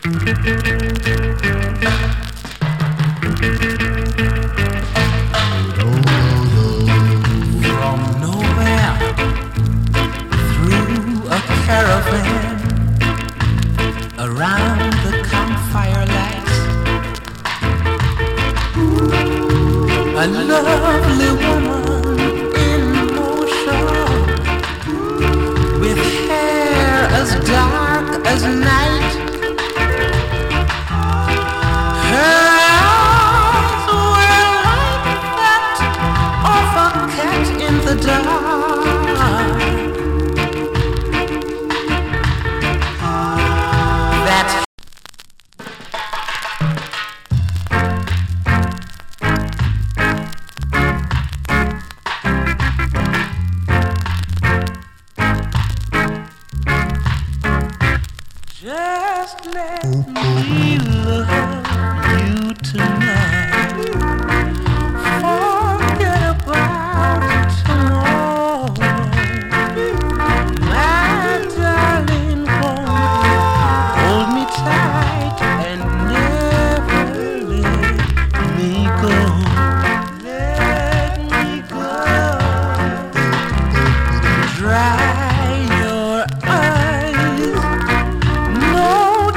caravan around the campfire lights. A lovely woman in motion, with hair as dark as night. Her eyes were like that of a cat in the dark. Just let me love you tonight.